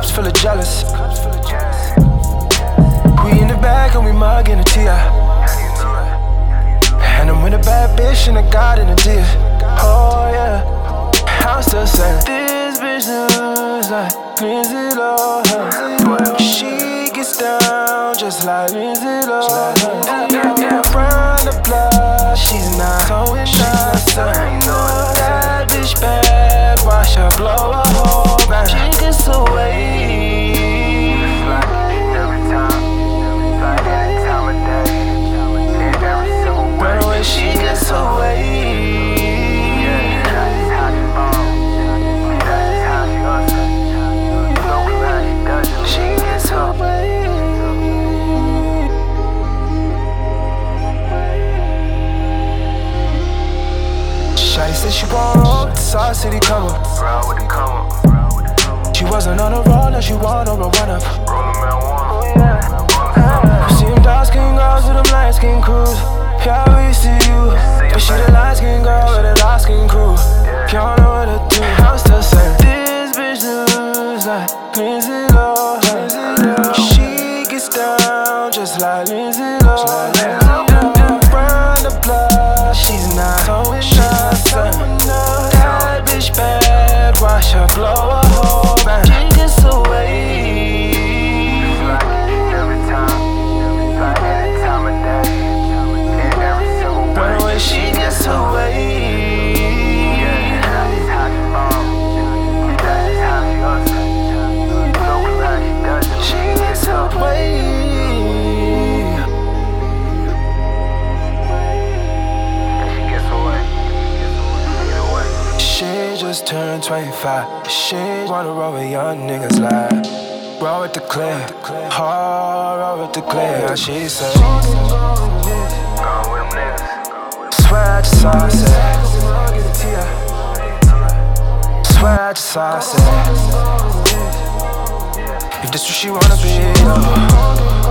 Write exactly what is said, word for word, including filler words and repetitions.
cups full of jealous. We in the back and we mugging a T I. And I'm with a bad bitch and I got in a deal. Oh yeah, I'm still saying this bitch looks like Lindsay Lohan. She gets down just like Lindsay Lohan. Run the block, she's not so innocent. That bitch bad, watch her blow a hole back. She gets away. Run away, she gets away. Shawty said she want roll with the Sauce City come up. She wasn't on a roll, now she want on a run up. You see them dark skin girls with them light skin crews. Yeah, we see you. But she the light skin girl with the dark skin crew. You don't know what to do. I'm still saying this bitch looks like Lindsay Lohan. She gets down just like Lindsay Lohan. Run the block, she's not so innocent. That bitch bad, watch her blow a hole back. She gets away. Run away, she gets away. She gets away. She just turned twenty-five. She wanna roll with young niggas like roll with the clear, hard roll with the clear. How she say, swear I just saw it. Swear I just saw it. If this what she wanna be, oh.